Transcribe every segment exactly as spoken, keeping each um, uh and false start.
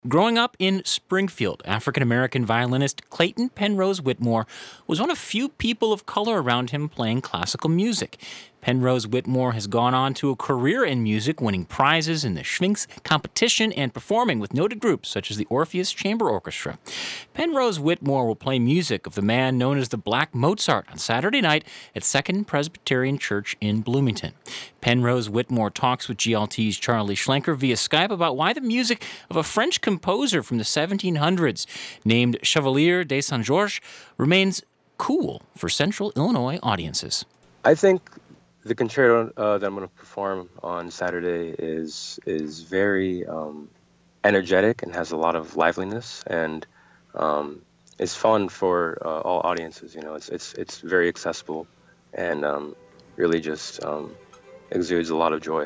Growing up in Springfield, African-American violinist Clayton Penrose Whitmore was one of few people of color around him playing classical music. Penrose Whitmore has gone on to a career in music, winning prizes in the Sphinx competition and performing with noted groups such as the Orpheus Chamber Orchestra. Penrose Whitmore will play music of the man known as the Black Mozart on Saturday night at Second Presbyterian Church in Bloomington. Penrose Whitmore talks with G L T's Charlie Schlenker via Skype about why the music of a French composer from the seventeen hundreds named Chevalier de Saint-Georges remains cool for Central Illinois audiences. I think the concerto uh, that I'm going to perform on Saturday is is very um, energetic and has a lot of liveliness, and um, is fun for uh, all audiences. You know, it's it's it's very accessible, and um, really just um, exudes a lot of joy.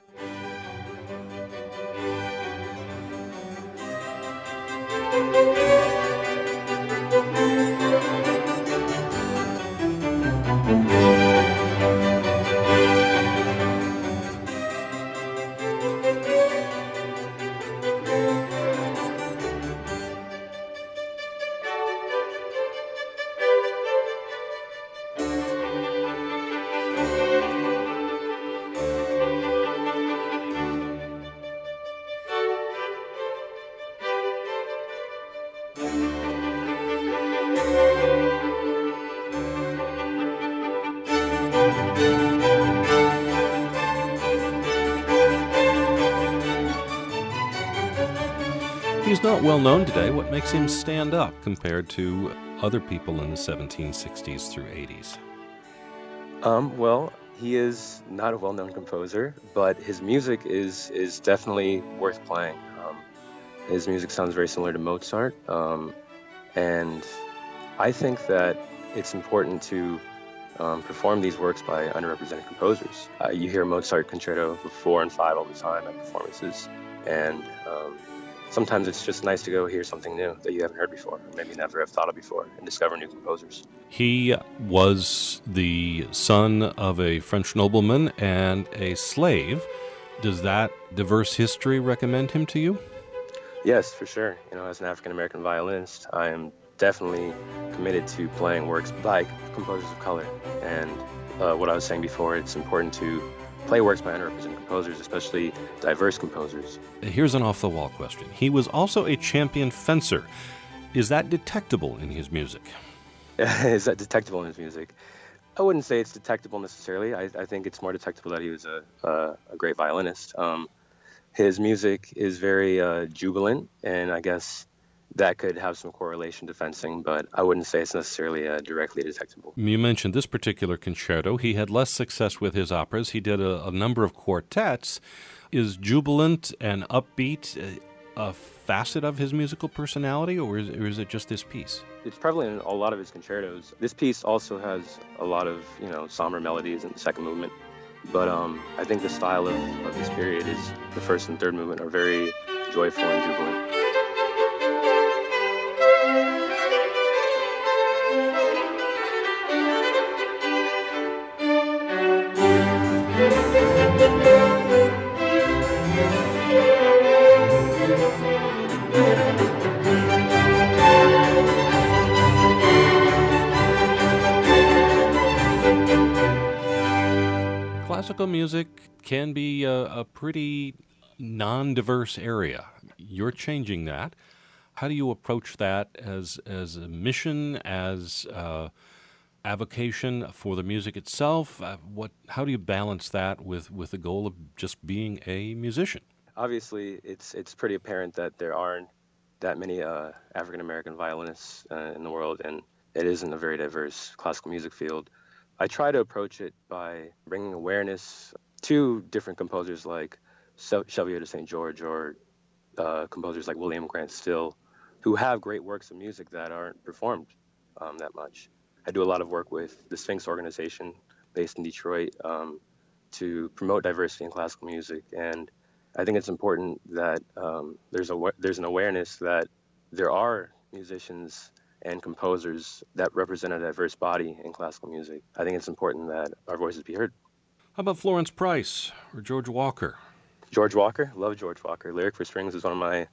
He's not well known today. What makes him stand up compared to other people in the seventeen sixties through eighties? Um, well, he is not a well-known composer, but his music is is definitely worth playing. Um, his music sounds very similar to Mozart, um, and I think that it's important to um, perform these works by underrepresented composers. Uh, you hear Mozart concerto for four and five all the time at performances, and um, sometimes it's just nice to go hear something new that you haven't heard before, or maybe never have thought of before, and discover new composers. He was the son of a French nobleman and a slave. Does that diverse history recommend him to you? Yes, for sure. You know, as an African-American violinist, I am definitely committed to playing works by composers of color. And uh, what I was saying before, it's important to play works by underrepresented composers, especially diverse composers. Here's an off-the-wall question. He was also a champion fencer. Is that detectable in his music? Is that detectable in his music? I wouldn't say it's detectable necessarily. I, I think it's more detectable that he was a, a, a great violinist. Um, his music is very uh, jubilant, and I guess that could have some correlation to fencing, but I wouldn't say it's necessarily uh, directly detectable. You mentioned this particular concerto. He had less success with his operas. He did a, a number of quartets. Is jubilant and upbeat a, a facet of his musical personality, or is, or is it just this piece? It's prevalent in a lot of his concertos. This piece also has a lot of, you know, somber melodies in the second movement, but um, I think the style of, of this period is the first and third movement are very joyful and jubilant. Classical music can be a, a pretty non-diverse area. You're changing that. How do you approach that as as a mission, as uh, avocation for the music itself? Uh, what? How do you balance that with, with the goal of just being a musician? Obviously, it's it's pretty apparent that there aren't that many uh, African-American violinists uh, in the world, and it isn't a very diverse classical music field. I try to approach it by bringing awareness to different composers like Chevalier de Saint-Georges or uh, composers like William Grant Still, who have great works of music that aren't performed um, that much. I do a lot of work with the Sphinx organization based in Detroit um, to promote diversity in classical music, and I think it's important that um, there's a there's an awareness that there are musicians and composers that represent a diverse body in classical music. I think it's important that our voices be heard. How about Florence Price or George Walker? George Walker, love George Walker. Lyric for Strings is one of my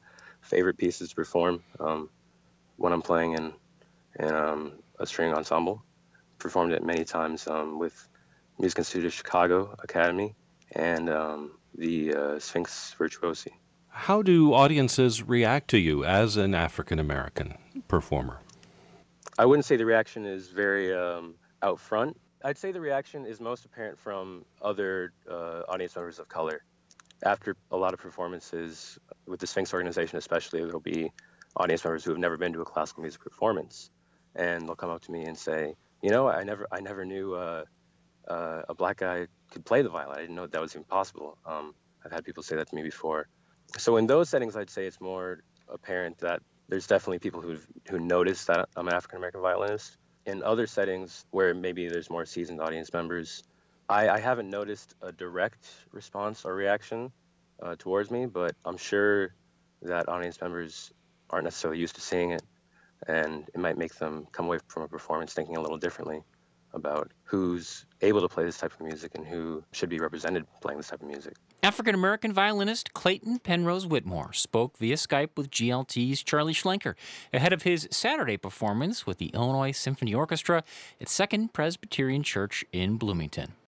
favorite pieces to perform um, when I'm playing in, in um, a string ensemble. Performed it many times um, with Music Institute of Chicago Academy and um, the uh, Sphinx Virtuosi. How do audiences react to you as an African American performer? I wouldn't say the reaction is very um, out front. I'd say the reaction is most apparent from other uh, audience members of color. After a lot of performances, with the Sphinx organization especially, there'll be audience members who have never been to a classical music performance, and they'll come up to me and say, you know, I never I never knew uh, uh, a black guy could play the violin. I didn't know that was even possible. Um, I've had people say that to me before. So in those settings, I'd say it's more apparent that there's definitely people who who notice that I'm an African-American violinist. In other settings where maybe there's more seasoned audience members, I, I haven't noticed a direct response or reaction uh, towards me, but I'm sure that audience members aren't necessarily used to seeing it, and it might make them come away from a performance thinking a little differently about who's able to play this type of music and who should be represented playing this type of music. African-American violinist Clayton Penrose Whitmore spoke via Skype with G L T's Charlie Schlenker ahead of his Saturday performance with the Illinois Symphony Orchestra at Second Presbyterian Church in Bloomington.